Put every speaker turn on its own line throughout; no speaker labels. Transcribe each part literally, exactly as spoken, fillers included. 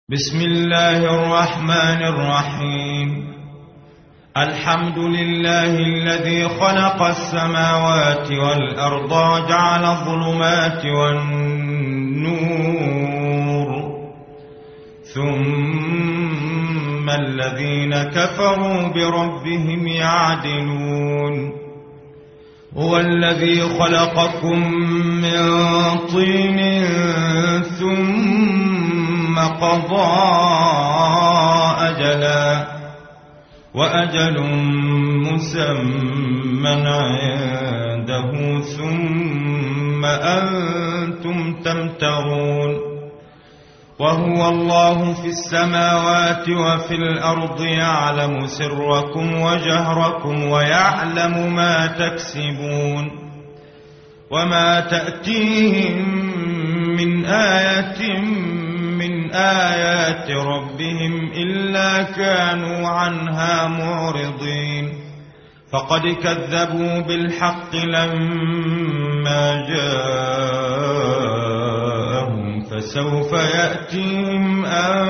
بسم الله الرحمن الرحيم. الحمد لله الذي خلق السماوات والأرض وجعل الظلمات والنور ثم الذين كفروا بربهم يعدلون. هو الذي خلقكم من طين ثم قضى أجلا وأجل مسمى عنده ثم أنتم تمترون. وهو الله في السماوات وفي الأرض يعلم سركم وجهركم ويعلم ما تكسبون. وما تأتيهم من آية من آيات ربهم إلا كانوا عنها معرضين. فقد كذبوا بالحق لما جاءهم فسوف يأتيهم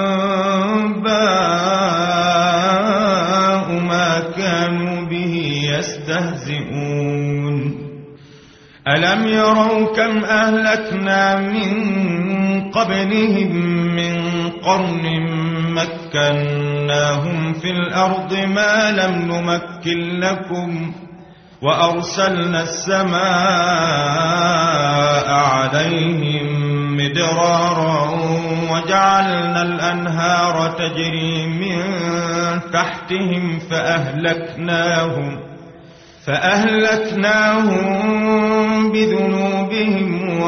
أنباء ما كانوا به يستهزئون. ألم يروا كم أهلكنا من قبلهم من قرن مكناهم في الأرض ما لم نمكن لكم وأرسلنا السماء عليهم مدرارا وجعلنا الأنهار تجري من تحتهم فأهلكناهم فأهلكناهم بذنوبهم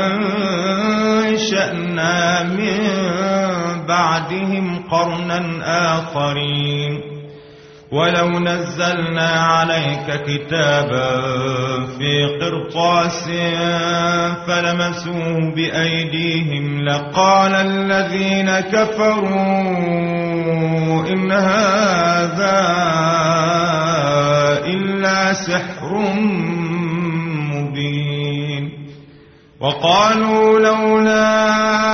وأنشأنا من بعدهم قرنا آخرين. ولو نزلنا عليك كتابا في قرطاس فلمسوه بأيديهم لقال الذين كفروا إن هذا إلا سحر مبين. وقالوا لولا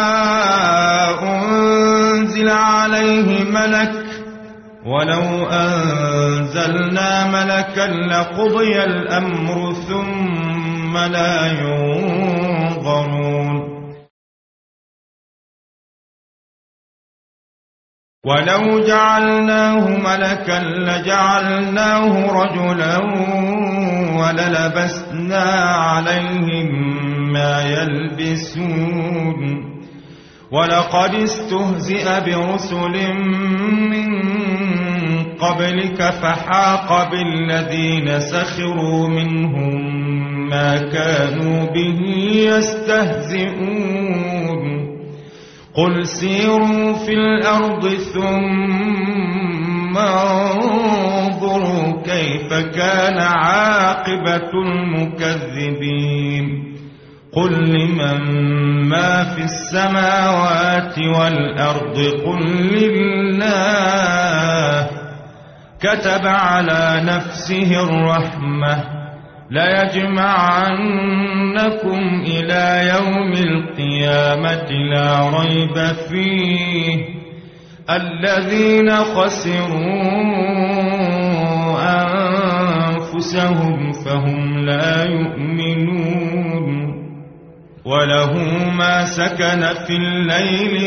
أنزل عليه ملك ولو أنزلنا ملكا لقضي الأمر ثم لا ينظرون. ولو جعلناه ملكا لجعلناه رجلا وللبسنا عليهم ما يلبسون. ولقد استهزئ برسل من قبلك فحاق بالذين سخروا منهم ما كانوا به يستهزئون. قل سيروا في الأرض ثم انظروا كيف كان عاقبة المكذبين. قل لمن ما في السماوات والأرض قل لله كتب على نفسه الرحمة ليجمعنكم إلى يوم القيامة لا ريب فيه الذين خسروا أنفسهم فهم لا يؤمنون. وله ما سكن في الليل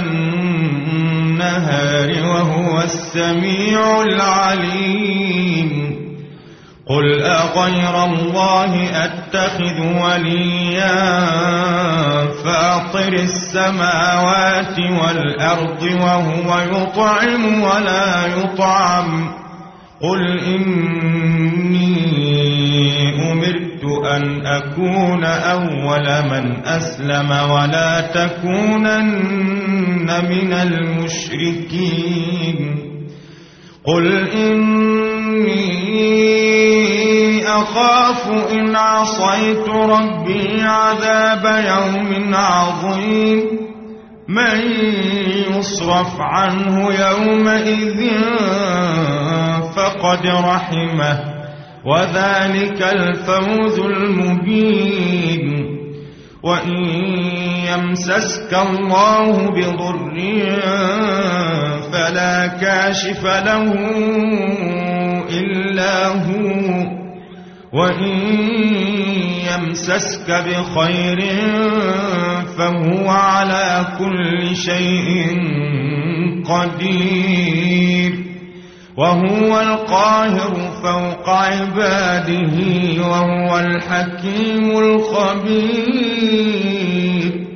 والنهار وهو السميع العليم. قل أغير الله أتخذ وليا فاطر السماوات والأرض وهو يطعم ولا يطعم. قل إني أمرت أن أكون أول من أسلم ولا تكونن من المشركين. قل إني أخاف إن عصيت ربي عذاب يوم عظيم. من يصرف عنه يومئذ فقد رحمه وذلك الفوز المبين. وإن يمسسك الله بضر فلا كاشف له إلا هو، وإن يمسسك بخير فهو على كل شيء قدير، وهو القاهر فوق عباده، وهو الحكيم الخبير.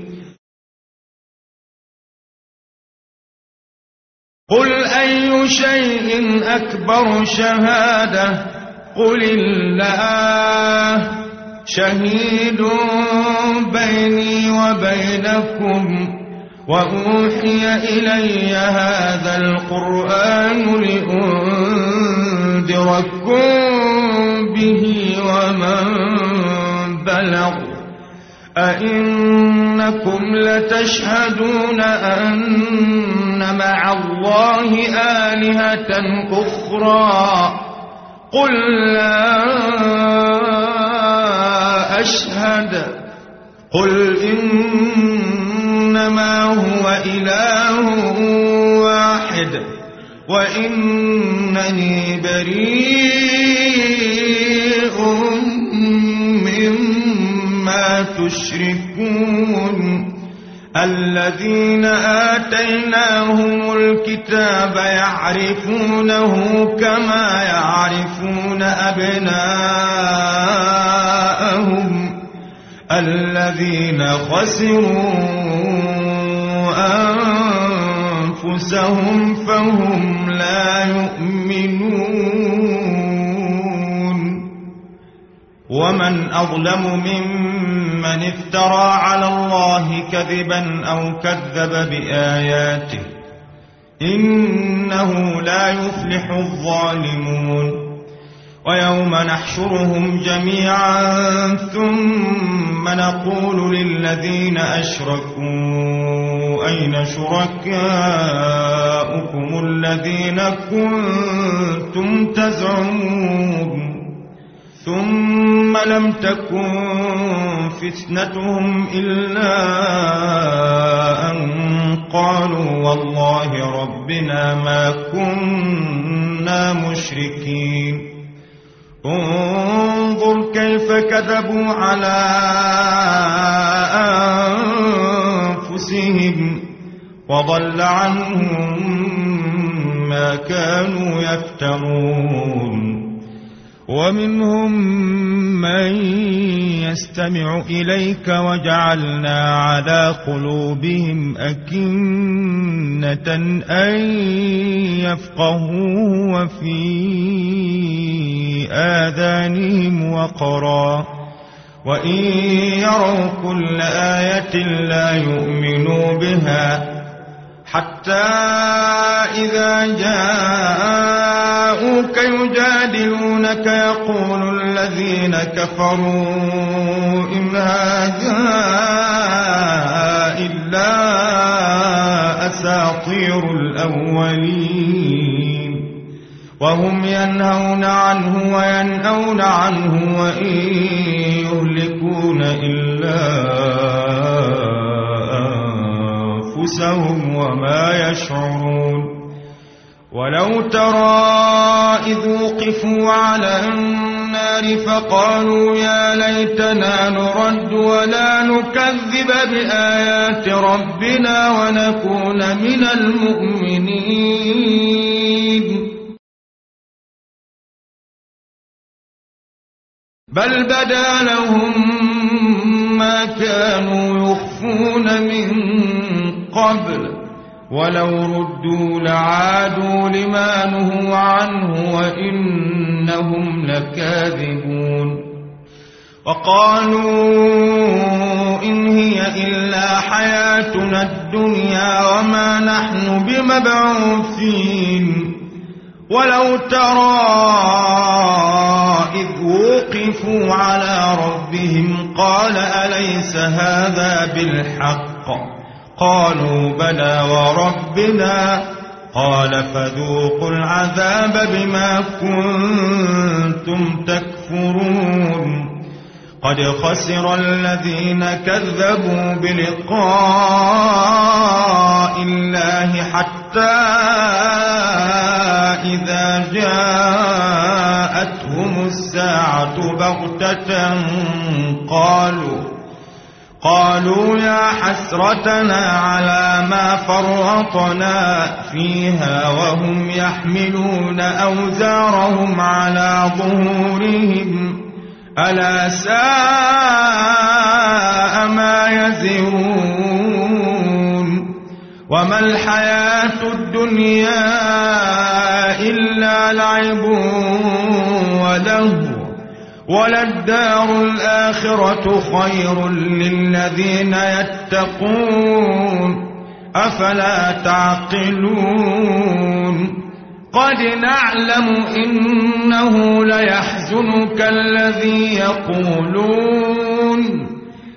قل أي شيء أكبر شهادة؟ قل الله شهيد بيني وبينكم، وأوحي إلي هذا القرآن لأنذركم به ومن بلغ. أئنكم لتشهدون أن مع الله آلهة أخرى؟ قل لا أشهد. قل إنما هو إله واحد وإنني بريء مما تشركون. الذين آتيناهم الكتاب يعرفونه كما يعرفون أبناءهم، الذين خسروا أنفسهم فهم لا يؤمنون. ومن أظلم ممن افترى على الله كذبا أو كذب بآياته، إنه لا يفلح الظالمون. ويوم نحشرهم جميعا ثم نقول للذين أشركوا أين شركاؤكم الذين كنتم تزعمون، ثم لم تكن فتنتهم إلا أن قالوا والله ربنا ما كنا مشركين. انظر كيف كذبوا على أنفسهم وضل عنهم ما كانوا يفترون. ومنهم من يستمع إليك وجعلنا على قلوبهم أكنة أن يفقهوا وفي آذانهم وقرا، وإن يروا كل آية لا يؤمنوا بها، حتى إذا جاءوك يجادلونك يقول الذين كفروا إن هذا إلا أساطير الأولين، وهم ينهون عنه وينأون عنه وإن يهلكون إلا أنفسهم وما يشعرون. ولو ترى إذ وقفوا على النار فقالوا يا ليتنا نرد ولا نكذب بآيات ربنا ونكون من المؤمنين، بل بدا لهم ما كانوا يخفون من قبل، ولو ردوا لعادوا لما نهوا عنه وإنهم لكاذبون. وقالوا إن هي إلا حياتنا الدنيا وما نحن بمبعوثين. ولو ترى إذ وقفوا على ربهم قال أليس هذا بالحق؟ قالوا بلى وربنا. قال فذوقوا العذاب بما كنتم تكفرون. قد خسر الذين كذبوا بلقاء الله حتى إذا جاءتهم الساعة بغتة قالوا قالوا يا حسرتنا على ما فرطنا فيها وهم يحملون أوزارهم على ظهورهم ألا ساء ما يزرون وما الحياة الدنيا إلا لعب ولهو وللدار الآخرة خير للذين يتقون أفلا تعقلون قد نعلم إنه ليحزنك الذي يقولون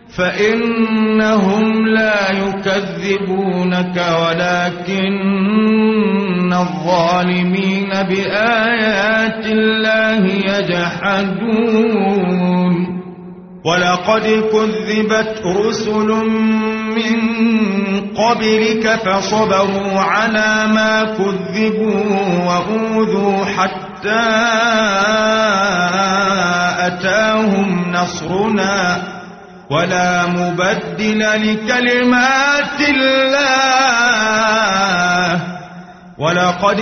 فإنهم لا يكذبونك ولكن الظالمين بآيات الله يجحدون ولقد كذبت رسل من قبلك فصبروا على ما كذبوا وأوذوا حتى أتاهم نصرنا ولا مبدل لكلمات الله ولقد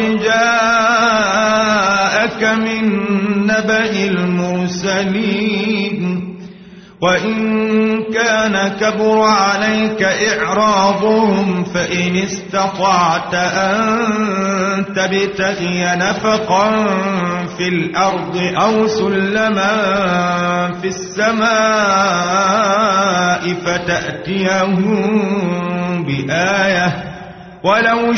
جاءك من نبأ المرسلين وإن كان كبر عليك إعراضهم فإن استطعت أن تبتغي نفقا في الأرض أو سلما في السماء فتأتيهم بآية ولو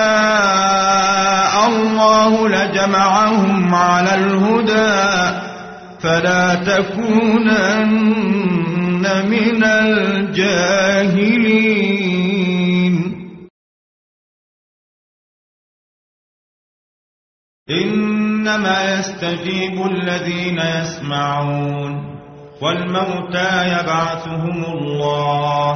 شاء الله لجمعهم على الهدى فلا تكونن من الجاهلين إنما يستجيب الذين يسمعون والموتى يبعثهم الله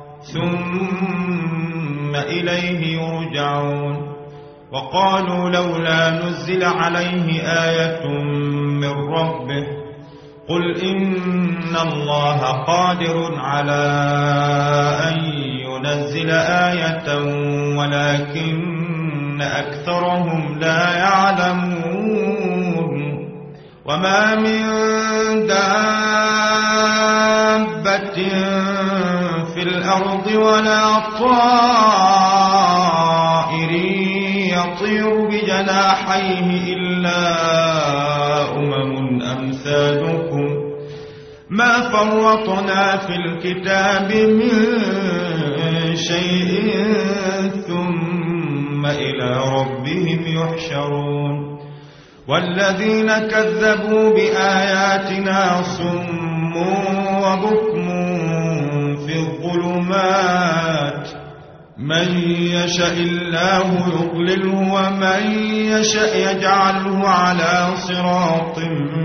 ثم إليه يرجعون وقالوا لولا نزل عليه آية من ربه قل إن الله قادر على أن ينزل آية ولكن أكثرهم لا يعلمون وما من دابة في الأرض ولا طائر يطير بجناحيه إلا أمم أمثالكم ما فرطنا في الكتاب من شيء ثم إلى ربهم يحشرون والذين كذبوا بآياتنا صم وبكم في الظلمات من يشاء الله يضلله ومن يشاء يجعله على صراط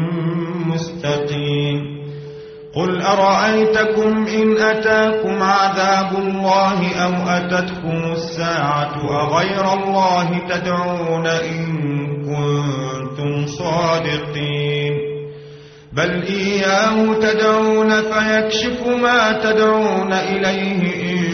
مستقيم قل أرأيتكم إن أتاكم عذاب الله أو أتتكم الساعة أغير الله تدعون إن كنتم صادقين بل إياه تدعون فيكشف ما تدعون إليه إن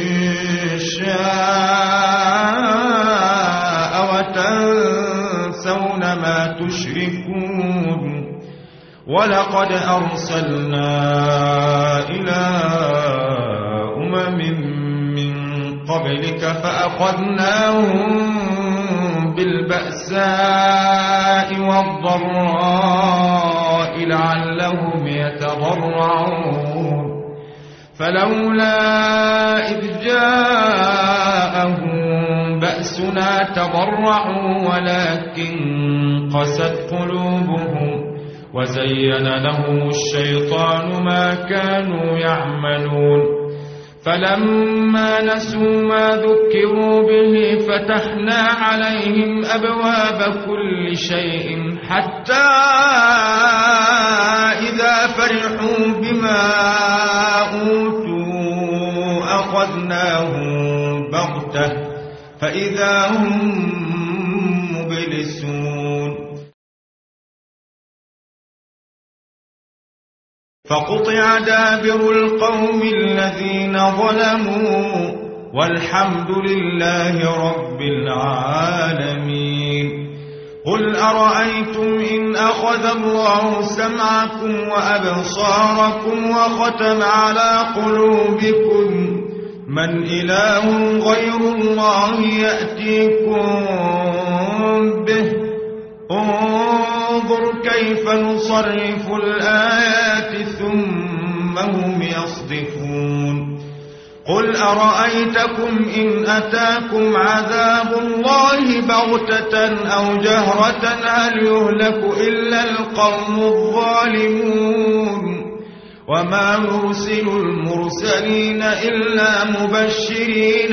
شاء وتنسون ما تشركون ولقد أرسلنا إلى أمم من قبلك فأخذناهم بالبأساء والضراء لعلهم يتضرعون فلولا إذ جاءهم بأسنا تضرعوا ولكن قست قلوبهم وزين لهم الشيطان ما كانوا يعملون فلما نسوا ما ذكروا به فتحنا عليهم أبواب كل شيء حتى إذا فرحوا بما أوتوا أخذناهم بغتة فإذا هم مبلسون فقطع دابر القوم الذين ظلموا والحمد لله رب العالمين. قل أرأيتم إن أخذ الله سمعكم وأبصاركم وختم على قلوبكم من إله غير الله يأتيكم به انظر كيف نصرف الآيات ثم هم يصدفون. قل أرأيتكم إن أتاكم عذاب الله بغتة أو جهرة هل يهلك إلا القوم الظالمون. وما نرسل المرسلين إلا مبشرين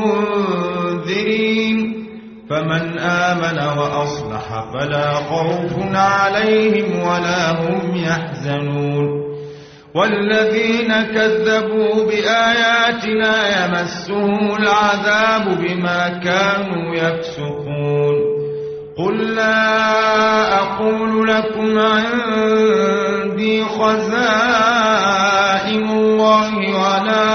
ومنذرين فمن آمن وأصلح فلا خوف عليهم ولا هم يحزنون. والذين كذبوا بآياتنا يمسهم العذاب بما كانوا يفسقون. قل لا أقول لكم عندي خزائن الله ولا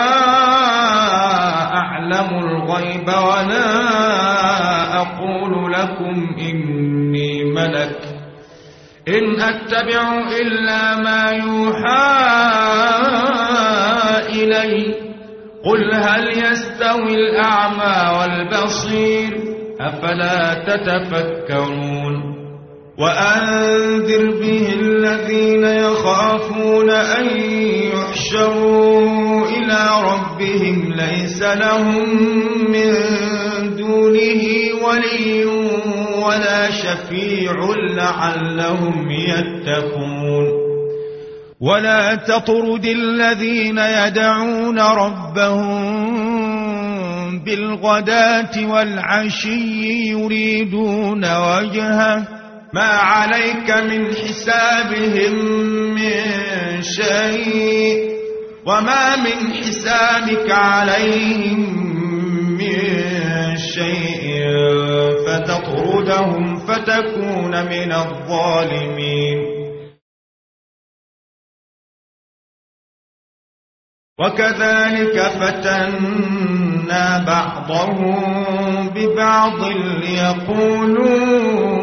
أعلم الغيب ولا أقول لكم إني ملك إن أتبع إلا ما يوحى إلي. قل هل يستوي الأعمى والبصير أفلا تتفكرون. وأنذر به الذين يخافون أن يحشروا إلى ربهم ليس لهم من دونه ولي ولا شفيع لعلهم يتقون. ولا تطرد الذين يدعون ربهم بالغداة والعشي يريدون وجهه ما عليك من حسابهم من شيء وما من حسابك عليهم من شيء فتطردهم فتكون من الظالمين. وكذلك فتنا بعضهم ببعض ليقولوا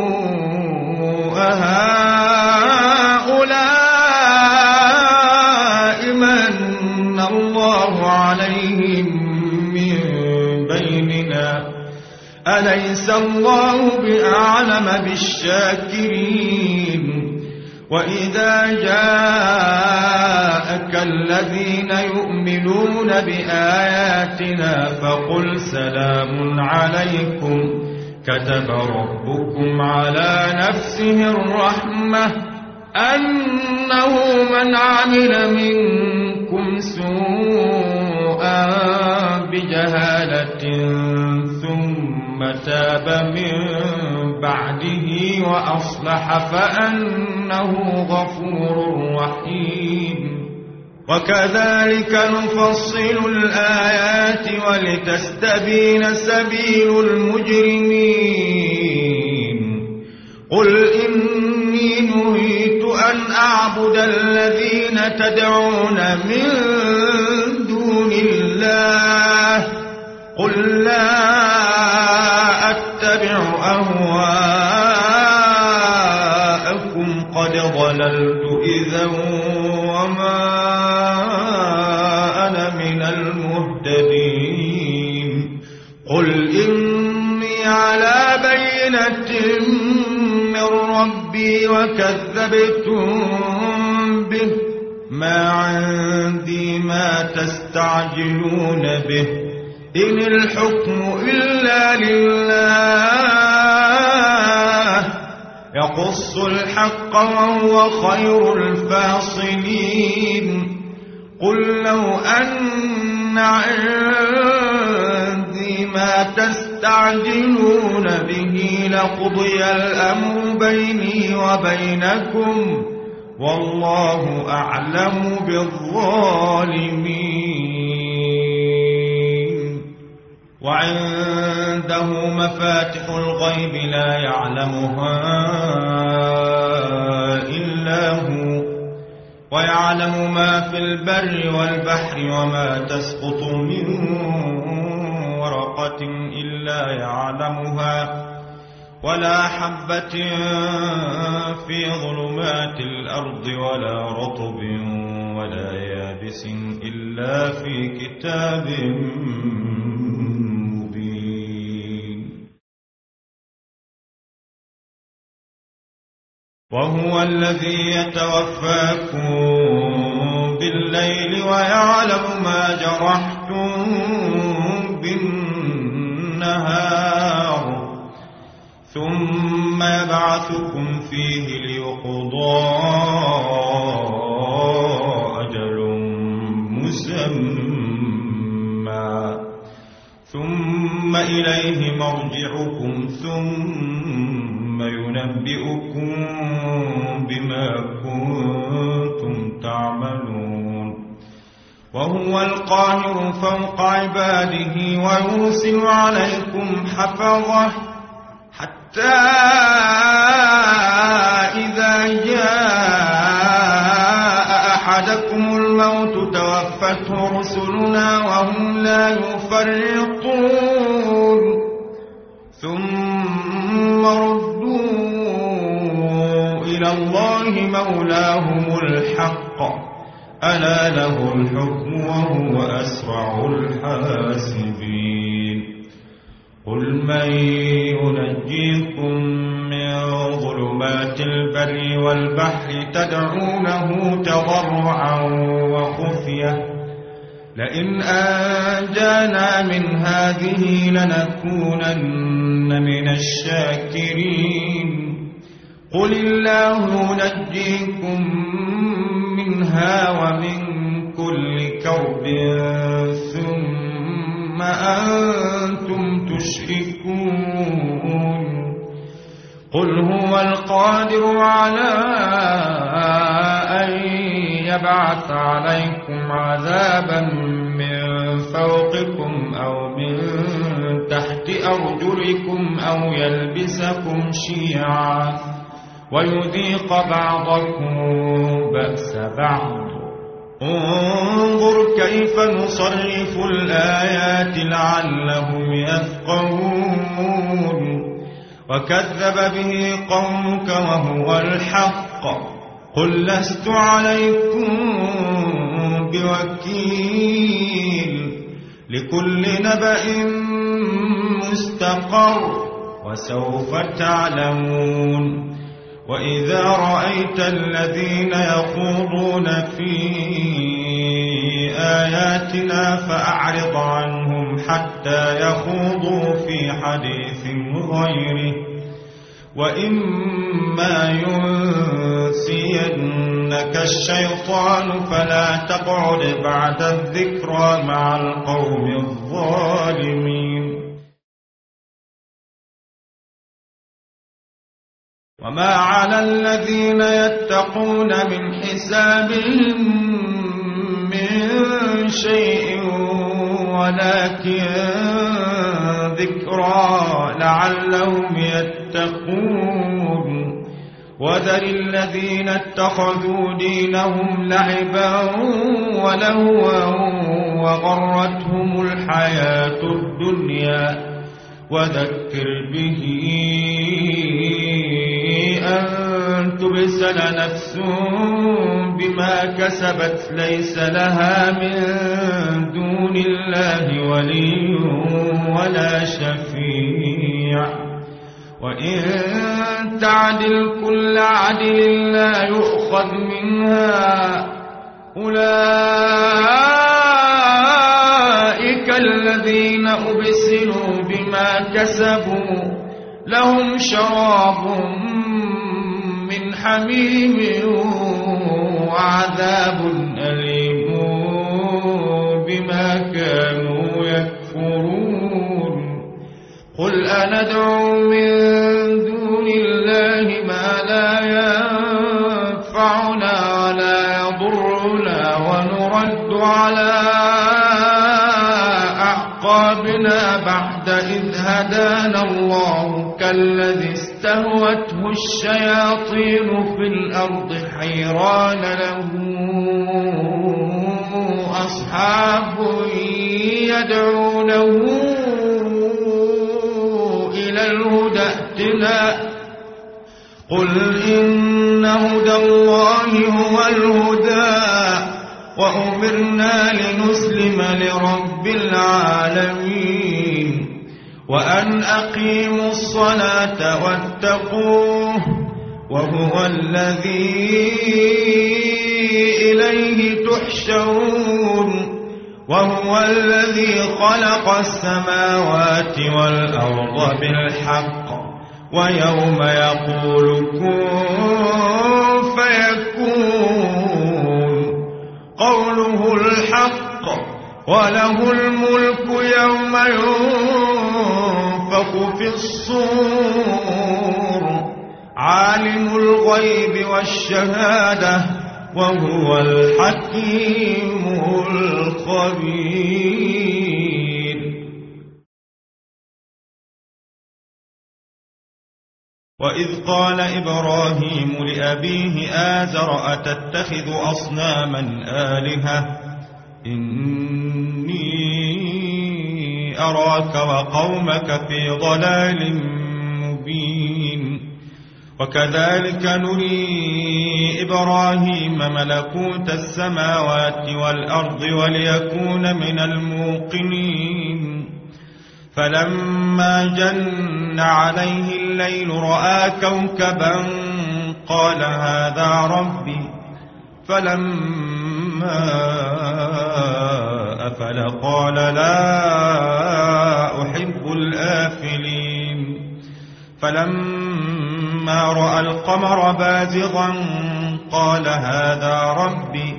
أهؤلاء من الله عليهم من بيننا أليس الله بأعلم بالشاكرين. وإذا جاءك الذين يؤمنون بآياتنا فقل سلام عليكم كتب ربكم على نفسه الرحمة أنه من عمل منكم سوءا بجهالة ثم تاب من بعده وأصلح فأنه غفور رحيم. وكذلك نفصل الآيات ولتستبين سبيل المجرمين. قل إني نهيت أن أعبد الذين تدعون من دون الله قل لا أتبع أهواءكم قد ضللت إذا وما أنا من المهتدين. قل إني على بينة من ربي وكذبتم به ما عندي ما تستعجلون به إن الحكم إلا لله يقص الحق وهو خير الفاصلين. قل لو أن عندي ما تستعجلون به لقضي الأمر بيني وبينكم والله أعلم بالظالمين. وعنده مفاتح الغيب لا يعلمها إلا هو ويعلم ما في البر والبحر وما تسقط من ورقة إلا يعلمها ولا حبة في ظلمات الأرض ولا رطب ولا يابس إلا في كتاب مبين. وهو الذي يتوفاكم بالليل ويعلم ما جرحتم بالنهار ثم يبعثكم فيه ليقضى أجل مسمى ثم إليه مرجعكم ثم ينبئكم بما كنتم تعملون. وهو القاهر فوق عباده ويرسل عليكم حفظه حتى إذا جاء أحدكم الموت توفته رسلنا وهم لا يفرطون ثم ردوا إلى الله مولاهم الحق ألا له الحكم وهو أسرع الحاسبين. قل من ينجيكم من ظلمات البر والبحر تدعونه تضرعا وخفية لئن أنجانا من هذه لنكونن من الشاكرين. قل الله ينجيكم منها ومن كل كرب ثم أنتم تشركون. قل هو القادر على أن يبعث عليكم عذابا من فوقكم أو من تحت أرجلكم أو يلبسكم شيعا ويذيق بعضكم بأس بعض. انظر كيف نصرف الآيات لعلهم يفقهون. وكذب به قومك وهو الحق قل لست عليكم بوكيل لكل نبأ مستقر وسوف تعلمون. وإذا رأيت الذين يخوضون في آياتنا فأعرض عنهم حتى يخوضوا في حديث غيره وإما ينسينك الشيطان فلا تقعد بعد الذكرى مع القوم الظالمين. وما على الذين يتقون من حسابهم من شيء ولكن ذكرى لعلهم يتقون. وذر الذين اتخذوا دينهم لعبا ولهوا وغرتهم الحياة الدنيا وذكر به أن تبسل نفس بما كسبت ليس لها من دون الله ولي ولا شفيع وإن تعدل كل عدل لا يؤخذ منها أولئك الذين أبسلوا بما كسبوا لهم شراب من حميم وعذاب أليم بما كانوا
قل أندعو من دون الله ما لا ينفعنا ولا يضرنا ونرد على أعقابنا بعد إذ هدانا الله كالذي استهوته الشياطين في الأرض حيران له أصحاب يدعونه إلى الهدى ائتنا قل إن هدى الله هو الهدى وأمرنا لنسلم لرب العالمين وأن أقيموا الصلاة واتقوه وهو الذي إليه تحشرون وهو الذي خلق السماوات والأرض بالحق ويوم يقول كن فيكون قوله الحق وله الملك يوم ينفخ في الصور عالم الغيب والشهادة وهو الحكيم الخبير.
وإذ قال إبراهيم لأبيه آزر أتتخذ أصناما آلهة إني أراك وقومك في ضلال مبين وكذلك نري إبراهيم ملكوت السماوات والأرض وليكون من الموقنين فلما جن عليه الليل رأى كوكبا قال هذا ربي فلما أفل قال لا أحب الآفلين فلما رأى القمر بازغا قال هذا ربي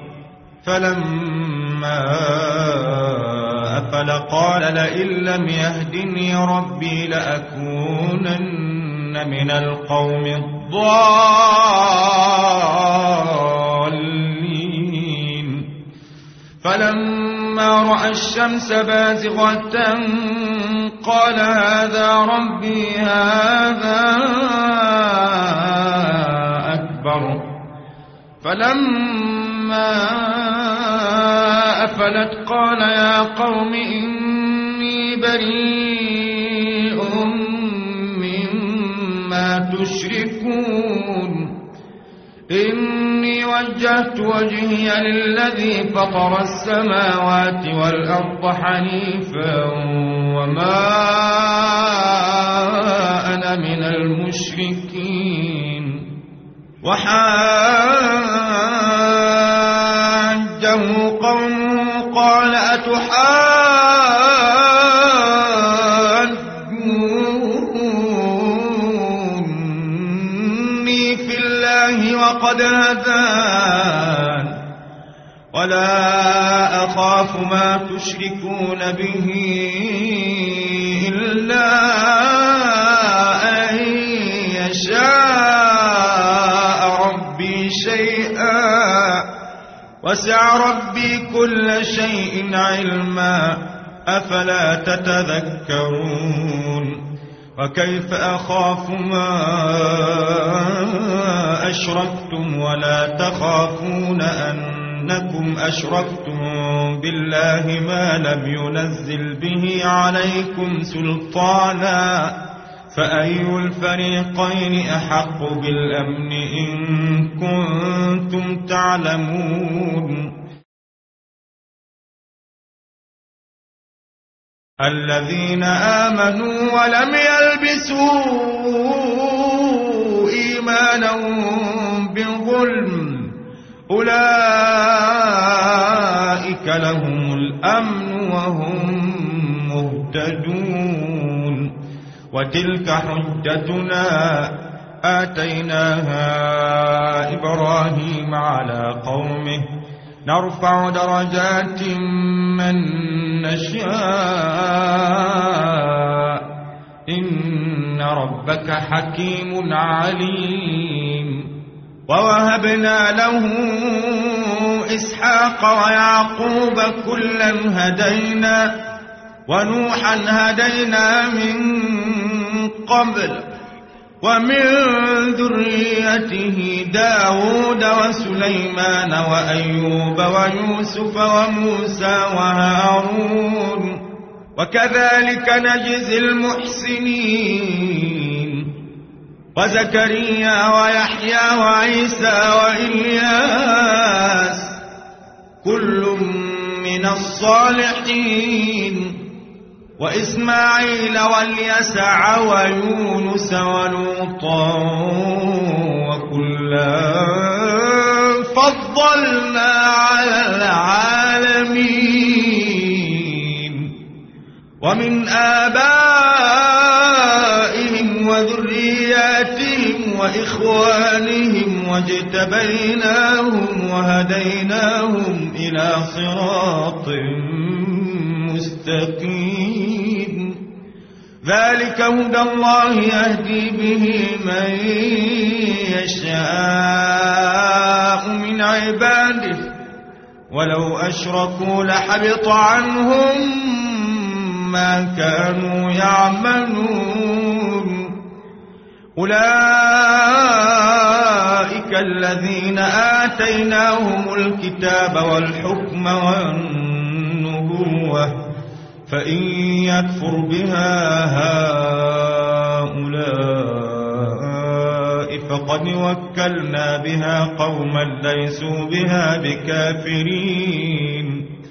فلما أفل قال لئن لم يهدني ربي لأكونن من القوم الضالين فلما رأى الشمس بازغة قال هذا ربي هذا أكبر فلما أفلت قال يا قوم إني بريء مما تشركون إني وجهت وجهي للذي فطر السماوات والأرض حنيفا وما أنا من المشركين وحاجه قومه قال أتحاجوني في الله وقد هدان ولا أخاف ما تشركون به إلا أن يشاء ربي شيئا وسع ربي كل شيء علما أفلا تتذكرون وكيف أخاف ما أشركتم ولا تخافون أنكم أشركتم بالله ما لم ينزل به عليكم سلطانا فأي الفريقين أحق بالأمن إن كنتم تعلمون الذين آمنوا ولم يلبسوا إيمانهم بظلم أولئك لهم الأمن وهم مهتدون وتلك حجتنا آتيناها إبراهيم على قومه نرفع درجات من نشاء
ربك حكيم عليم.
ووهبنا له إسحاق ويعقوب كلا هدينا ونوحا هدينا من قبل ومن ذريته داود وسليمان وأيوب ويوسف وموسى وهارون وكذلك نجزي المحسنين. وزكريا ويحيى وعيسى وإلياس كل من الصالحين وإسماعيل واليسع ويونس ولوطا وكلا فضلنا على العالمين. ومن آبائهم وذرياتهم وإخوانهم واجتبيناهم وهديناهم إلى صراط مستقيم. ذلك هدى الله يهدي به من يشاء من عباده ولو أشركوا لحبط عنهم ما كانوا يعملون. أولئك الذين آتيناهم الكتاب والحكم والنبوة فإن يكفر بها هؤلاء فقد وكلنا بها قوما ليسوا بها بكافرين.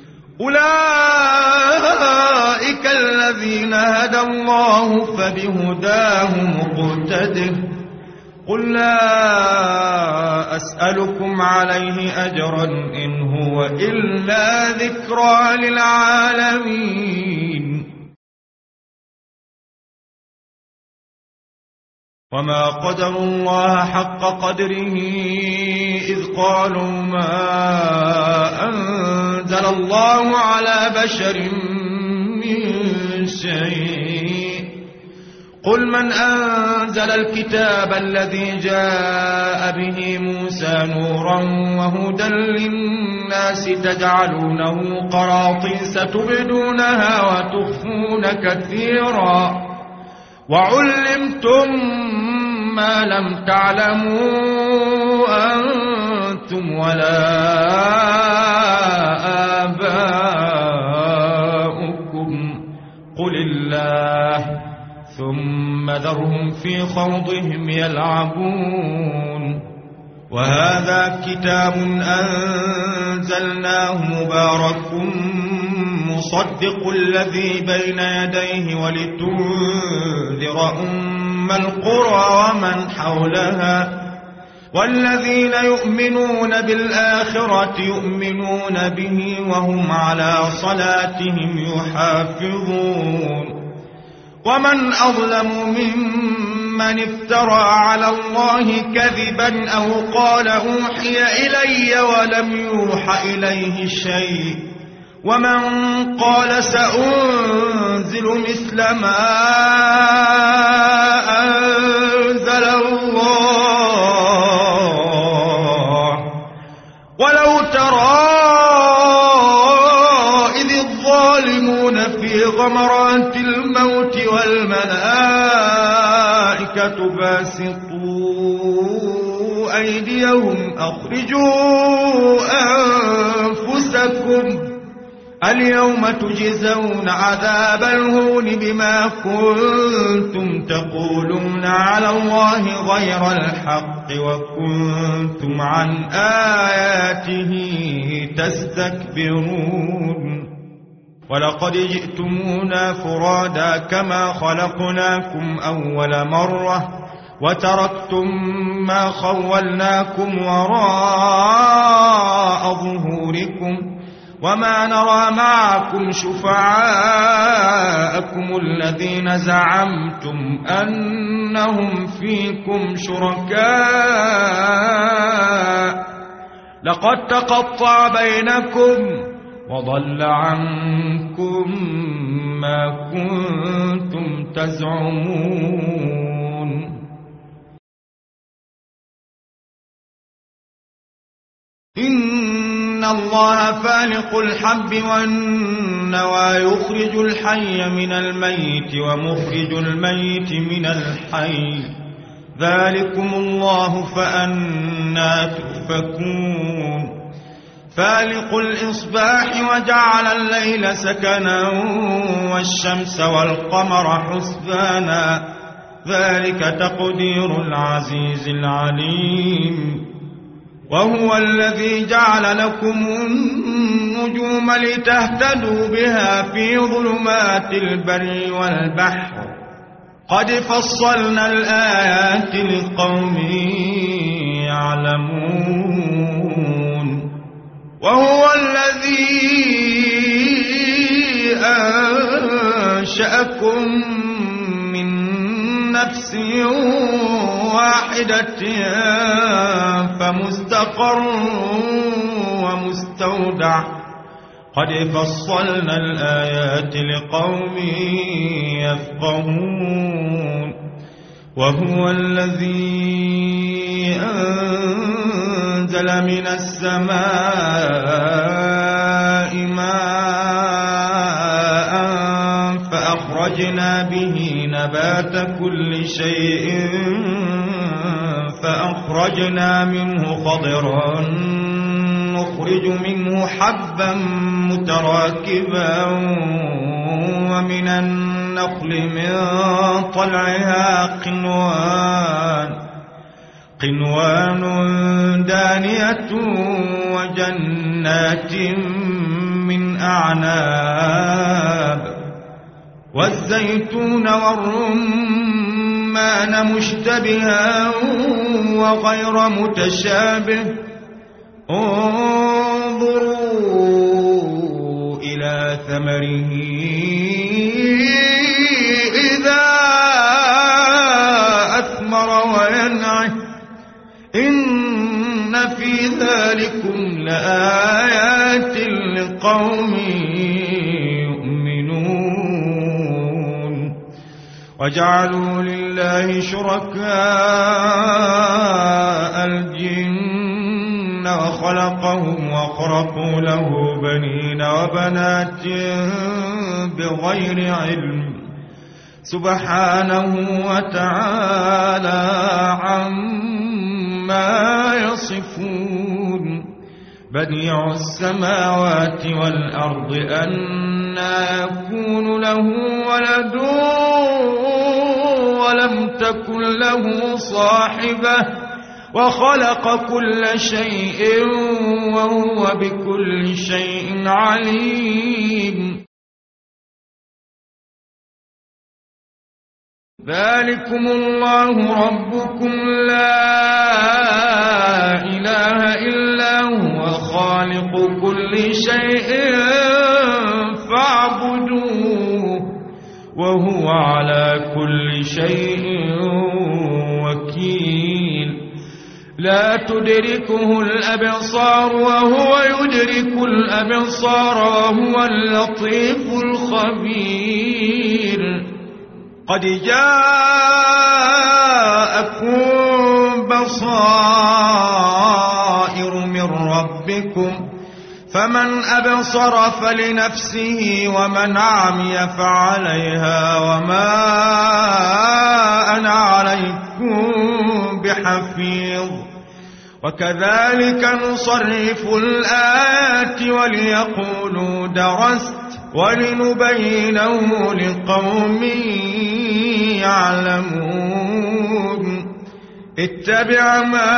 أولئك الذين هدى الله فبهداه مقتده. قل لا أسألكم عليه أجرا إن هو إلا ذكرى للعالمين. وما قدروا الله حق قدره إذ قالوا ما أنزل الله على بشر من شيء. قل من أنزل الكتاب الذي جاء به موسى نورا وهدى للناس تجعلونه قراطيس تبدونها وتخفون كثيرا وعلمتم ما لم تعلموا أنتم ولا آباؤكم قل الله ثم ذرهم في خوضهم يلعبون. وهذا كتاب أنزلناه مبارك مصدق الذي بين يديه ولتنذر أم القرى ومن حولها والذين يؤمنون بالآخرة يؤمنون به وهم على صلاتهم يحافظون. ومن أظلم ممن افترى على الله كذبا أو قال أوحي إلي ولم يوح إليه شيء ومن قال سأنزل مثل ما أنزل الله. ولو ترى إذ الظالمون في غمرات الموت والملائكة باسطوا أيديهم أخرجوا أنفسكم اليوم تجزون عذاب الهون بما كنتم تقولون على الله غير الحق وكنتم عن آياته تستكبرون. ولقد جئتمونا فرادا كما خلقناكم أول مرة وتركتم ما خولناكم وراء ظهوركم وما نرى معكم شفعاءكم الذين زعمتم أنهم فيكم شركاء لقد تقطع بينكم وضل عنكم ما كنتم تزعمون. الله فالق الحب والنوى يخرج الحي من الميت ومخرج الميت من الحي ذلكم الله فأنى تؤفكون فالق الإصباح وجعل الليل سكنا والشمس والقمر حسبانا ذلك تقدير العزيز العليم وهو الذي جعل لكم النجوم لتهتدوا بها في ظلمات البر والبحر قد فصلنا الآيات لقوم يعلمون وهو الذي أنشأكم من نفس واحدة فمستقر ومستودع قد فصلنا الآيات لقوم يفقهون وهو الذي أنزل من السماء ماء فأخرجنا به نبات كل شيء فأخرجنا منه خضرا نخرج منه حبا متراكبا ومن النخل من طلعها قنوان قنوان دانية وجنات من أعناب والزيتون والرمان مشتبها وغير متشابه انظروا إلى ثمره إذا أثمر وينعه إن في ذلكم لآيات لقوم يؤمنون وجعلوا لله شركاء الجن وخلقهم وخرقوا له بنين وبنات بغير علم سبحانه وتعالى عما يصفون بديع السماوات والأرض أنى يكون له ولد ولم تكن له صاحبة وخلق كل شيء وهو بكل شيء عليم ذلكم الله ربكم لا إله إلا هو خالق كل شيء فاعبدوه وهو على كل شيء وكيل لا تدركه الأبصار وهو يدرك الأبصار وهو اللطيف الخبير قد جاءكم بصائر من ربكم فمن أبصر فلنفسه ومن عمي فعليها وما أنا عليكم بحفيظ وكذلك نصرف الآيات وليقولوا درست ولنبينه لقوم يعلمون اتبع ما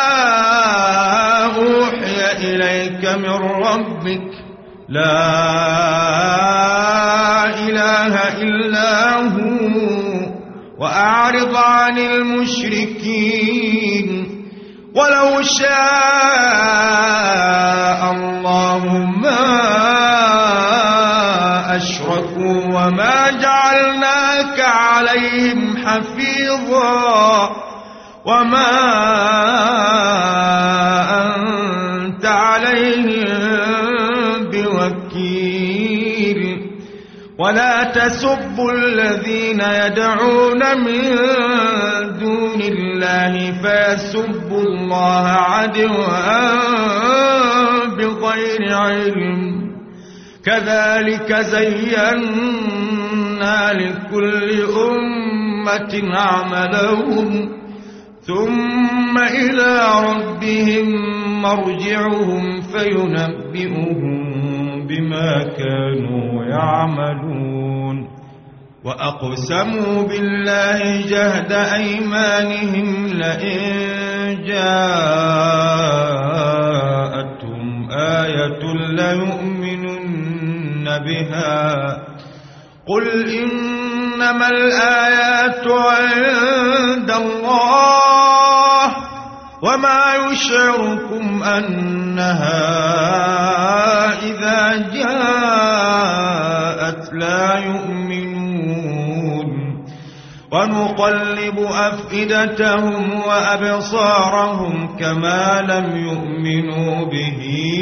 أوحي إليك من ربك لا إله إلا هو وأعرض عن المشركين ولو شاء الله ما أشركوا وما جعلناك عليهم حفيظا وما أنت عليهم بوكيل ولا تسبوا الذين يدعون من دون الله فيسبوا الله عدوا
بغير علم كذلك زينا لكل أمة عملهم ثم إلى ربهم مرجعهم فينبئهم بما كانوا يعملون وأقسموا بالله جهد أيمانهم لئن جاءتهم آية ليؤمنن بها قل إنما الآيات عند الله وما يشعركم أنها إذا جاءت لا يؤمنون ونقلب أفئدتهم وأبصارهم كما لم يؤمنوا به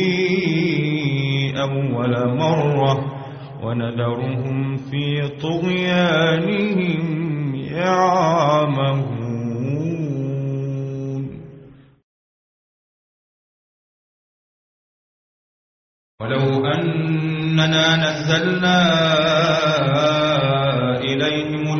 أول مرة ونذرهم في طغيانهم يعمهون ولو أننا نزلنا إليهم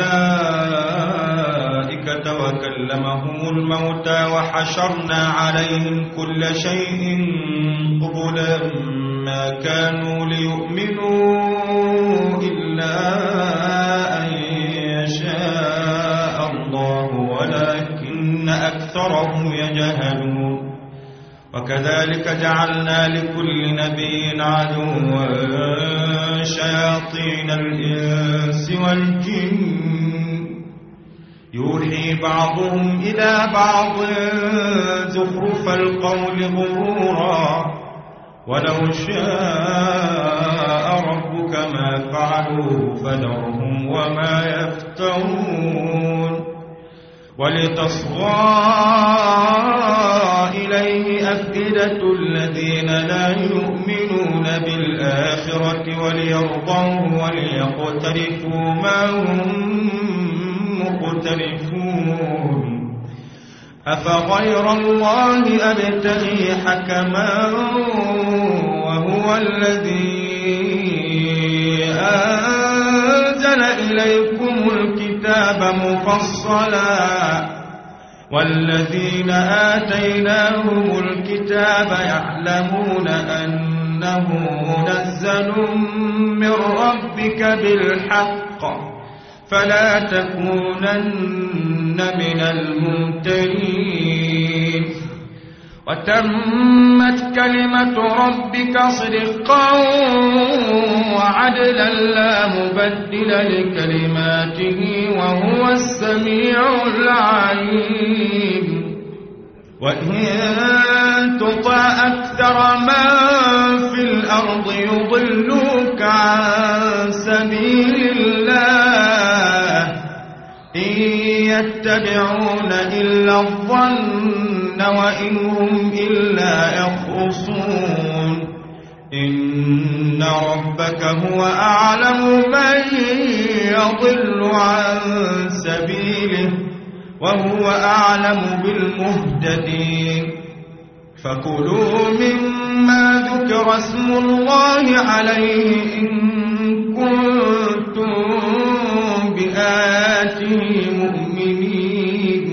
الملائكة وكلمهم الموتى وحشرنا عليهم كل شيء قبلا ما كانوا ليؤمنوا إلا أن يشاء الله ولكن أكثرهم يجهلون وكذلك جعلنا لكل نبي عدوا شياطين الإنس والجن يوحي بعضهم إلى بعض زخرف القول غرورا ولو شاء ربك ما فعلوه فذرهم وما يفترون ولتصغى إليه أفئدة الذين لا يؤمنون بالآخرة وليرضوه وليقترفوا ما هم مقترفون أفغير الله أبتغي حكما وهو الذي أنزل إليكم الكتاب مفصلا والذين آتيناهم الكتاب يعلمون أنه منزل من ربك بالحق فلا تكونن من الممترين وتمت كلمة ربك صدقا وعدلا لا مبدل لكلماته وهو السميع العليم وإن تطع أكثر من في الأرض يضلوك عن سبيل الله إن يتبعون إلا الظن وإن هم إلا يخرصون إن ربك هو أعلم من يضل عن سبيله وهو أعلم بالمهتدين فكلوا مما ذكر اسم الله عليه إن كنتم بآياته مؤمنين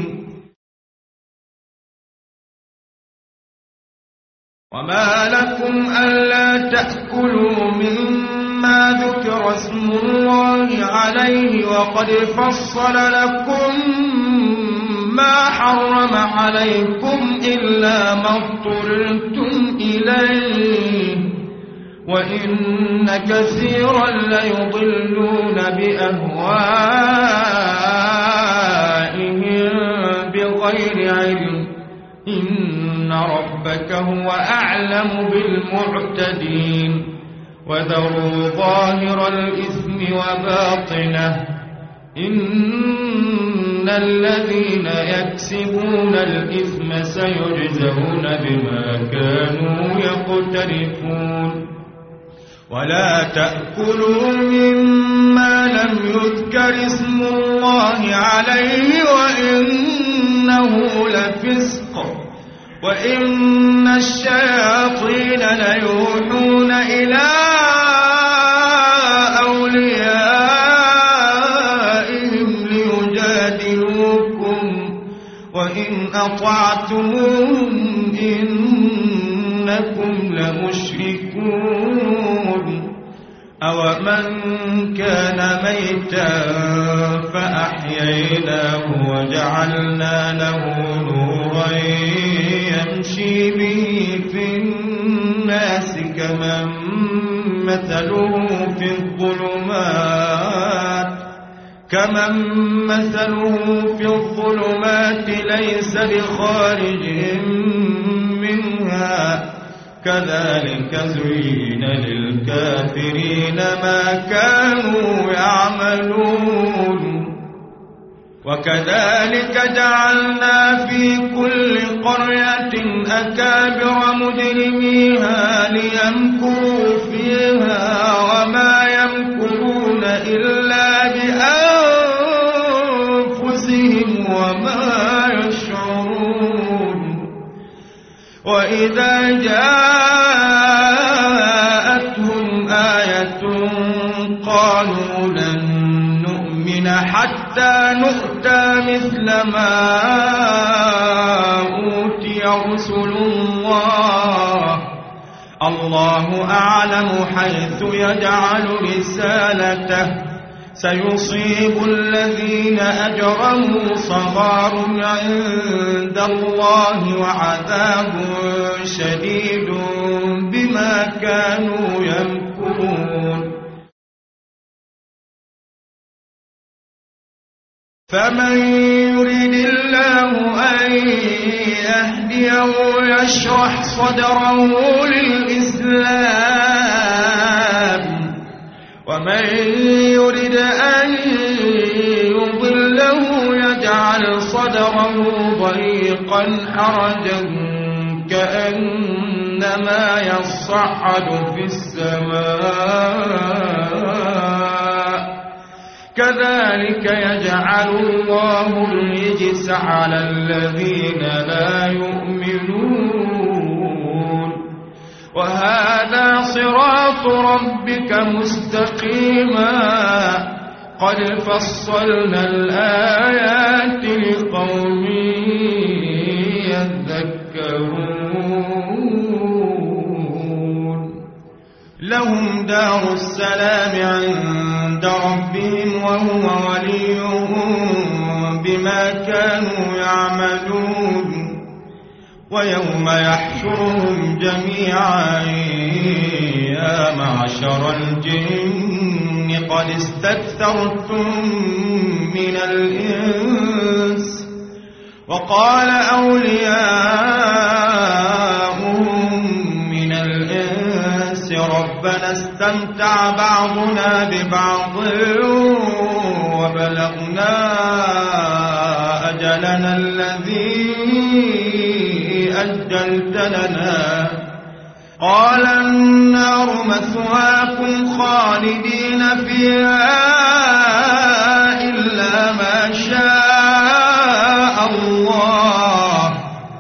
وما لكم ألا تأكلوا مما ذكر اسم الله عليه وقد فصل لكم ما حرم عليكم إلا ما اضطررتم إليه وإن كثيرا ليضلون بأهوائهم بغير علم إن ربك هو أعلم بالمعتدين وذروا ظاهر الإثم وباطنه إن الذين يكسبون الإثم سيجزون بما كانوا يقترفون ولا تأكلوا مما لم يذكر اسم الله عليه وإنه لفسق وإن الشياطين ليوحون إلى أوليائهم ليجادلوكم وإن أطعتموهم إنكم لمشركون أومن كان ميتا فأحييناه وجعلنا له نورا يمشي به في الناس كمن مثله في الظلمات كمن مثله في الظلمات ليس بخارج منها كذلك زين للكافرين ما كانوا يعملون وكذلك جعلنا في كل قرية أكابر مجرميها ليمكروا فيها وما يمكرون إلا بأنفسهم وما يشعرون وإذا جاءتهم آية قالوا لن نؤمن حتى نؤتى مثل ما أوتي رسل الله الله أعلم حيث يجعل رسالته سيصيب الذين أجرموا صغار عند الله وعذاب شديد بما كانوا يمكرون فمن يريد الله أن يهديه يشرح صدره للإسلام ومن يريد أن يضله يجعل صدره ضيقا حرجا كأنما يصعد في السماء كذلك يجعل الله الرجس على الذين لا يؤمنون وهذا صراط ربك مستقيما قد فصلنا الآيات لقوم يذكرون لهم دار السلام عند ربهم وهو وليهم بما كانوا يعملون ويوم يحشرهم جميعا يا معشر الجن قد استكثرتم من الإنس وقال أولياؤهم من الإنس ربنا استمتع بعضنا ببعض وبلغنا أجلنا الذي أجلت لنا قال النار مثواكم خالدين فيها إلا ما شاء الله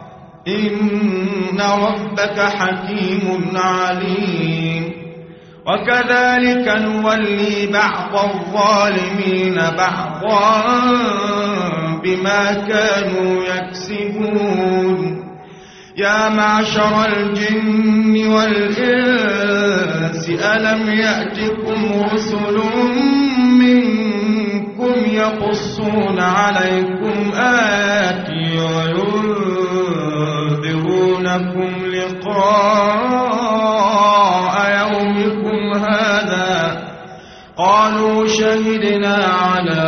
إن ربك حكيم عليم وكذلك نولي بعض الظالمين بعضا بما كانوا يكسبون يا معشر الجن والإنس ألم يأتكم رسل منكم يقصون عليكم آياتي وينذرونكم لقاء يومكم هذا قالوا شهدنا على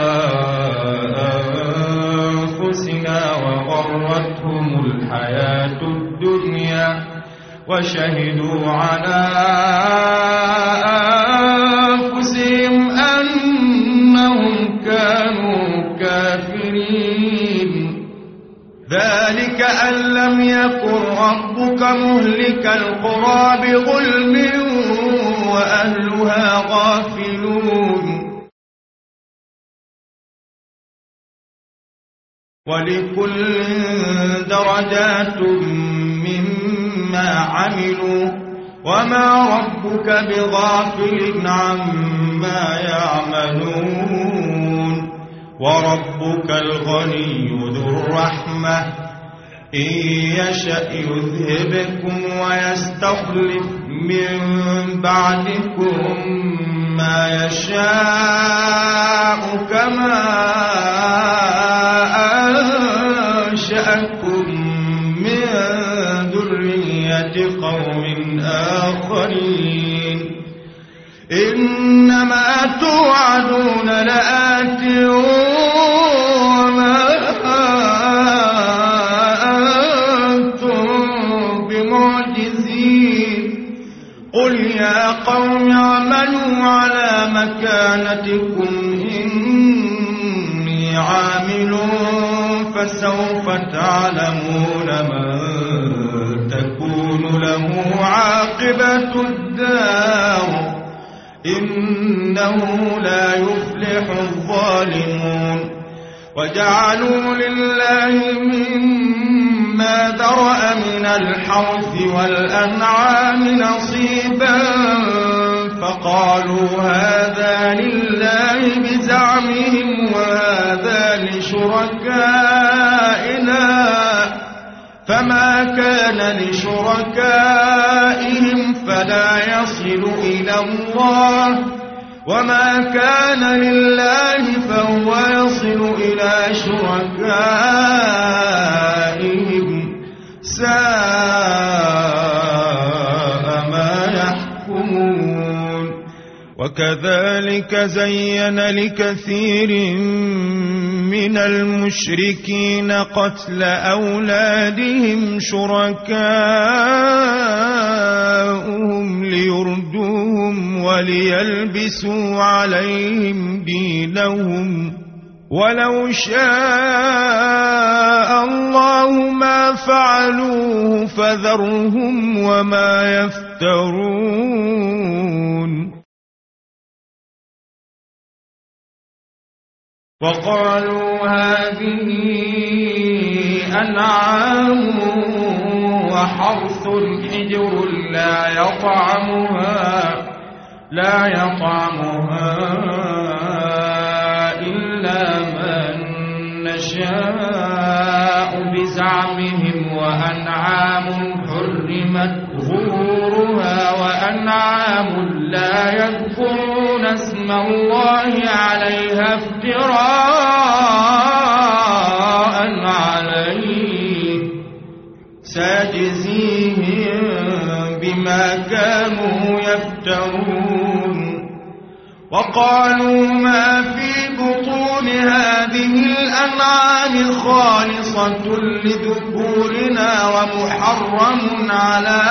أنفسنا وغرتهم الحياة الدنيا وشهدوا على أنفسهم أنهم كانوا كافرين ذلك أن لم يكن ربك مهلك القرى بظلم وأهلها غافلون.
ولكل درجات مما عملوا وما ربك بغافل عما يعملون وربك الغني ذو الرحمة إن يشأ يذهبكم ويستخلف من بعدكم ما يشاء كما أنشأكم من ذرية قوم آخرين إنما توعدون لآت وما أنتم بمعجزين قل يا قوم اعملوا على مكانتكم إني عامل فسوف تعلمون من تكون له عاقبة الدار إنه لا يفلح الظالمون وجعلوا لله مما ذرأ من الحرث والأنعام نصيبا فقالوا هذا لله بزعمهم وهذا لشركائنا فما كان لشركائهم فلا يصل إلى الله وما كان لله فهو يصل إلى شركائهم ساء ما يحكمون وكذلك زين لكثير من المشركين قتل أولادهم شركاؤهم ليردوهم وليلبسوا عليهم دينهم ولو شاء الله ما فعلوه فذرهم وما يفترون وقالوا هذه أنعام وحرث حجر لا يطعمها لا يطعمها إلا من نشاء بزعمهم وأنعام حرمت ظهورها وأنعام لا يذكرون اسم الله عليها افتراء عليه سيجزيهم بما كانوا يفترون وقالوا ما في بطون هذه الأنعام خالصة لذكورنا ومحرم على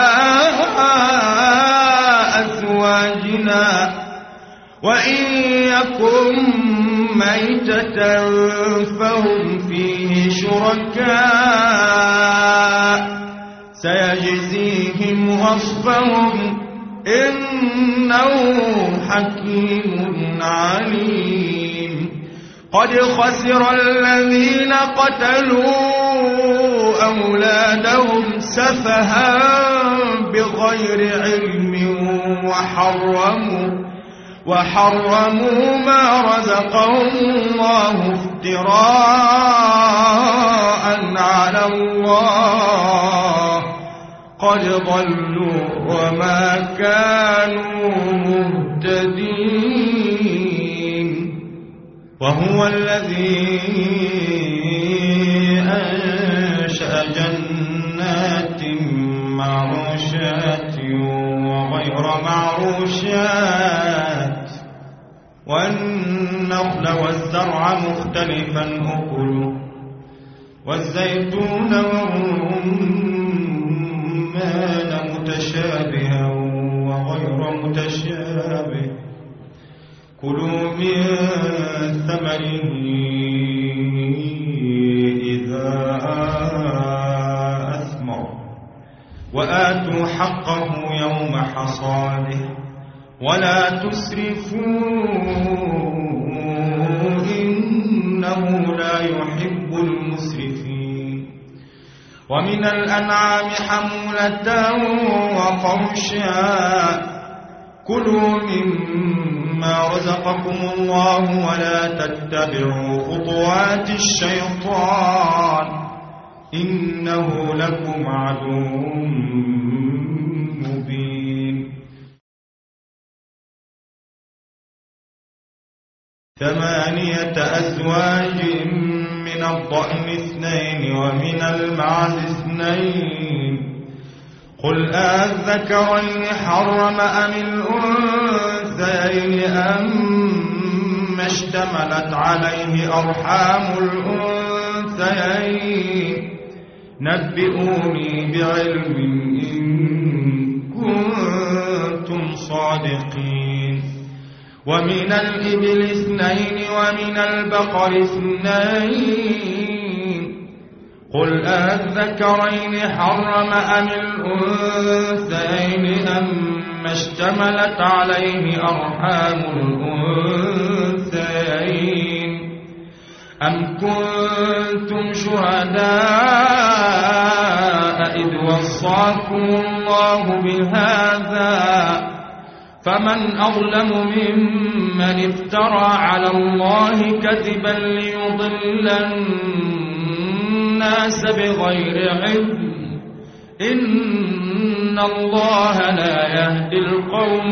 أزواجنا وإن يكن ميتة فهم فيه شركاء سيجزيهم وصفهم إنه حكيم عليم قد خسر الذين قتلوا أولادهم سفها بغير علم وحرموا وحرموا ما رزقهم الله افتراء على الله قد ضلوا وما كانوا مهتدين وهو الذي أنشأ جنات معروشات وغير معروشات والنخل والزرع مختلفا أكله والزيتون والرمان متشابها وغير متشابه كلوا من ثمره إذا أثمر وآتوا حقه يوم حصاده ولا تسرفوا إنه لا يحب المسرفين ومن الأنعام حمولة وفرشا كلوا مما رزقكم الله ولا تتبعوا خطوات الشيطان إنه لكم عدو مبين. ثمانية أزواج من الضأن اثنين ومن المعز اثنين قل أذكرين حرم أم الأنثيين أم اشتملت عليه أرحام الأنثيين نبئوني بعلم إن كنتم صادقين. ومن الإبل اثنين ومن البقر اثنين قل أذكرين حرم أم الأنثيين أم اشتملت عليه أرحام الأنثيين أم كنتم شهداء إذ وصاكم الله بهذا فمن أظلم ممن افترى على الله كذبا ليضل الناس بغير علم إن الله لا يهدي القوم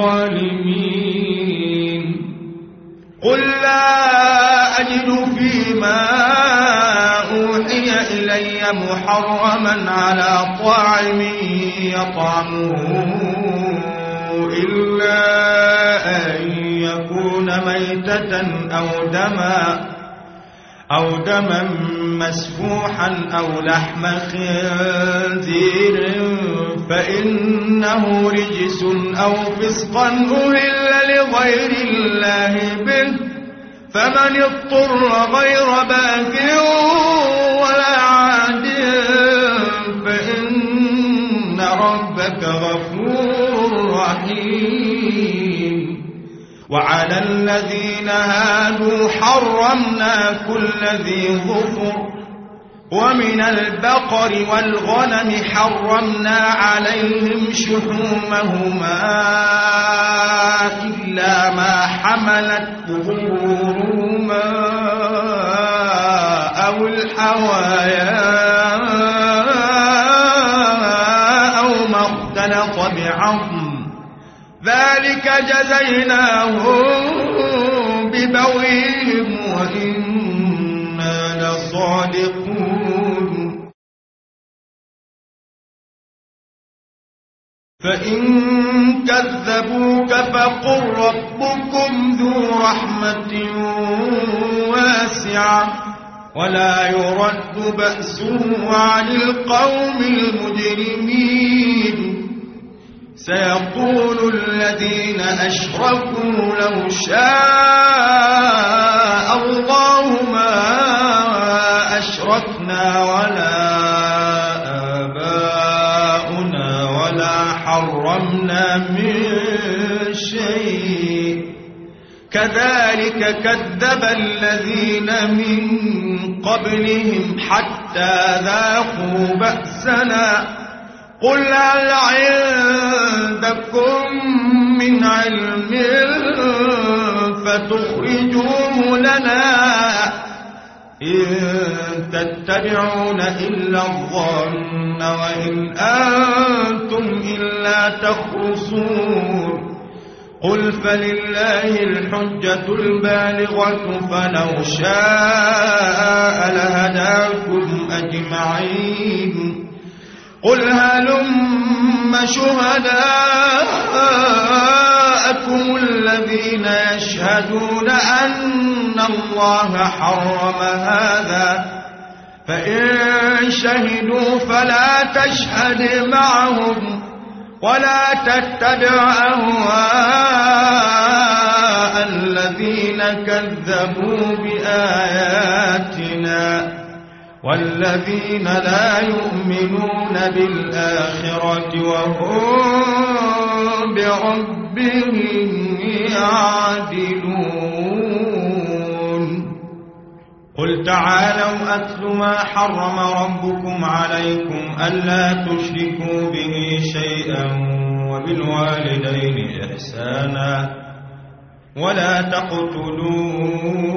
الظالمين. قل لا أجد فيما أوحي إلي محرما على طاعم يطعمه إلا أن يكون ميتة أو دما أو دما مسفوحا أو لحم خنزير فإنه رجس أو فسقا أهل لغير الله به فمن اضطر غير باغ ولا عاد فإن ربك غفور رحيم. وعلى الذين هادوا حرمنا كل ذي ظفر ومن البقر والغنم حرمنا عليهم شحومهما إلا ما حملت ظهورهما أو الحوايا أو ما اختلط بعظم ذلك جزيناهم ببغيهم وإنا لصادقون. فإن كذبوك فقل ربكم ذو رحمة واسعة ولا يرد بأسه عن القوم المجرمين. سيقول الذين أشركوا لو شاء الله ما أشركنا ولا آباؤنا ولا حرمنا من شيء كذلك كذب الذين من قبلهم حتى ذاقوا بأسنا قل هل عندكم من علم فتخرجوه لنا إن تتبعون إلا الظن وإن أنتم إلا تخرصون. قل فلله الحجة البالغة فلو شاء لهداكم أجمعين. قل هلم شهداءكم الذين يشهدون أن الله حرم هذا فإن شهدوا فلا تشهد معهم ولا تتبع أهواء الذين كذبوا بآياتنا والذين لا يؤمنون بالآخرة وهم بربهم يعدلون. قل تعالوا أتل ما حرم ربكم عليكم ألا تشركوا به شيئا وبالوالدين إحسانا ولا تقتلوا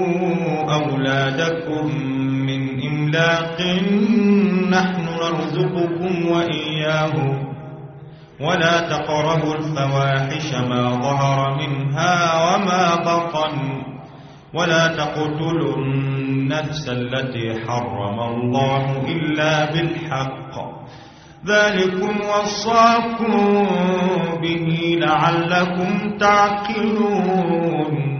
أولادكم من إملاق نحن نرزقكم وإياهم ولا تقربوا الفواحش ما ظهر منها وما بطن ولا تقتلوا النفس التي حرم الله إلا بالحق ذلكم وصاكم به لعلكم تعقلون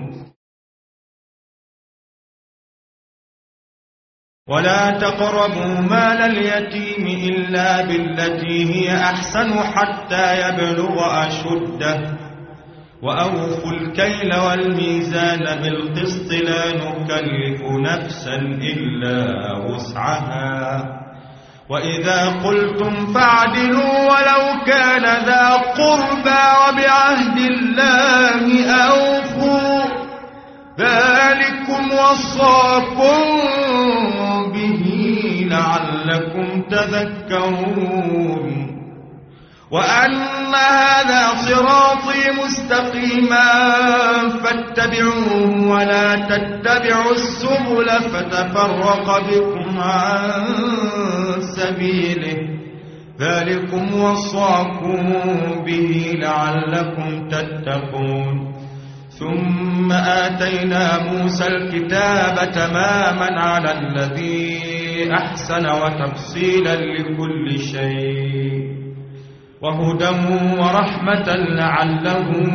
ولا تقربوا مال اليتيم إلا بالتي هي أحسن حتى يبلغ أشده وأوفوا الكيل والميزان بالقسط لا نكلف نفسا إلا وسعها وإذا قلتم فاعدلوا ولو كان ذا قربى وبعهد الله أوفوا ذلكم وصاكم به لعلكم تذكرون وأن هذا صراطي مستقيما فاتبعوه ولا تتبعوا السبل فتفرق بكم عن سبيله ذلكم وصاكم به لعلكم تتقون ثم آتينا موسى الكتاب تماما على الذي أحسن وتفصيلا لكل شيء وهدى ورحمة لعلهم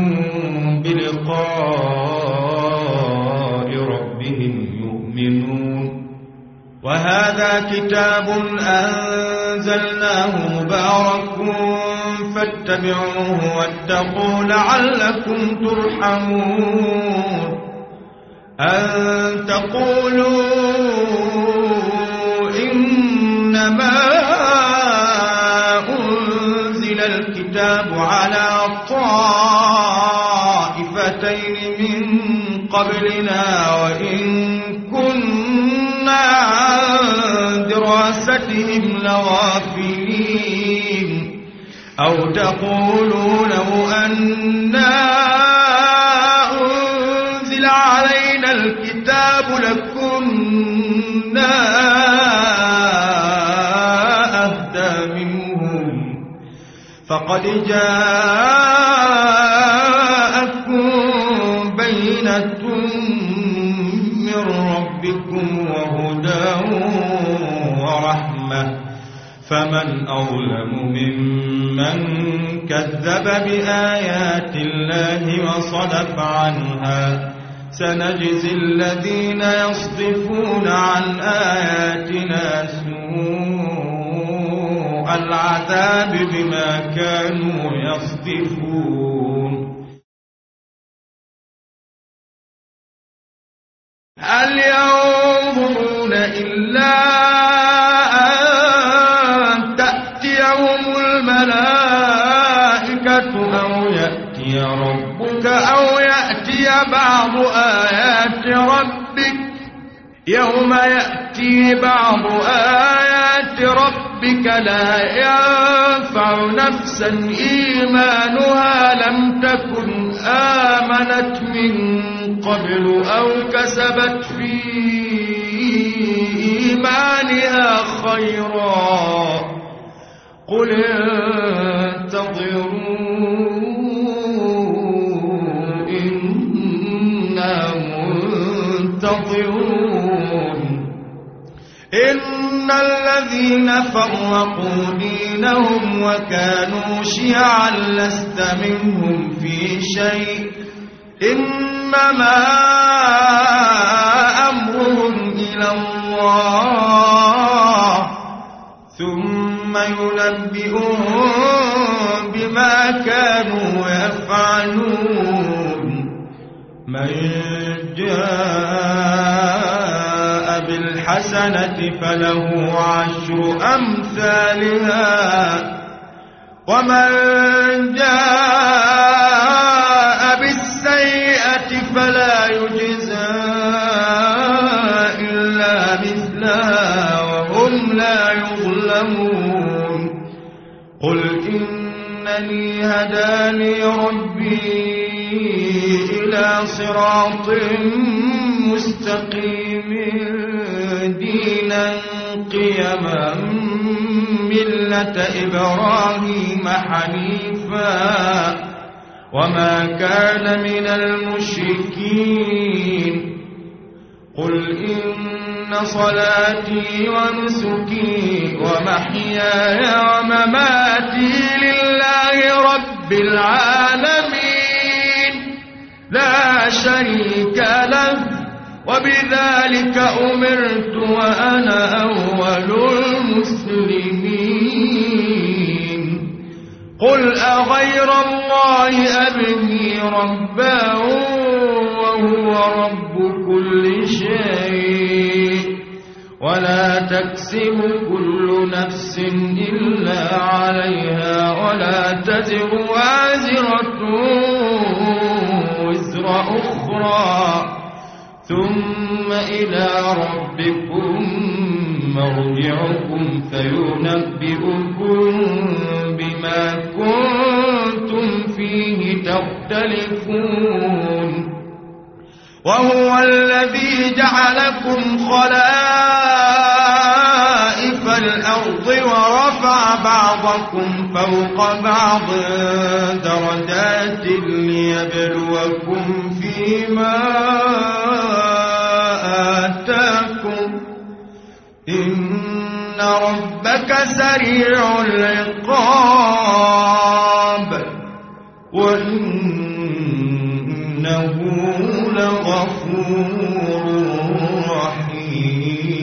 بلقاء ربهم يؤمنون وهذا كتاب أنزلناه مبارك فاتبعوه واتقوا لعلكم ترحمون أن تقولوا إنما الكتاب على طائفتين من قبلنا وإن كنا عن دراستهم لغافلين أو تقولوا لو أنا أنزل علينا الكتاب لكنا أهدى منهم فقد جاءكم بينة من ربكم وهدى ورحمة فمن أظلم ممن كذب بآيات الله وصدف عنها سنجزي الذين يصدفون عن آياتنا سوء العذاب بما كانوا يصدفون هل ينظرون إلا أن تأتيهم الملائكة أو يأتي ربك أو يأتي بعض آيات ربك يوم يأتي بعض آيات ربك لا ينفع نفسا إيمانها لم تكن آمنت من قبل أو كسبت في إيمانها خيرا قل انتظروا إنا منتظرون إن الذين فرقوا دينهم وكانوا شيعا لست منهم في شيء إنما أمرهم إلى الله ثم ينبئهم بما كانوا يفعلون من جاء بالحسنة فله عشر أمثالها ومن جاء بالسيئة فلا يجزى إلا
قل إنني هداني ربي إلى صراط مستقيم دينا قيما ملة إبراهيم حنيفا وما كان من المشركين قل إن صلاتي ونسكي ومحياي ومماتي لله رب العالمين لا شريك له وبذلك أمرت وأنا أول المسلمين قل أغير الله أبغي ربا وهو رب كل شيء ولا تكسب كل نفس إلا عليها ولا تزر وازرة وزر أخرى ثم إلى ربكم مرجعكم فينبئكم بما كنتم فيه تختلفون وهو الذي جعلكم خلائف الأرض ورفع بعضكم فوق بعض درجات ليبلوكم فيما آتاكم إن ربك سريع العقاب وإنه لغفور رحيم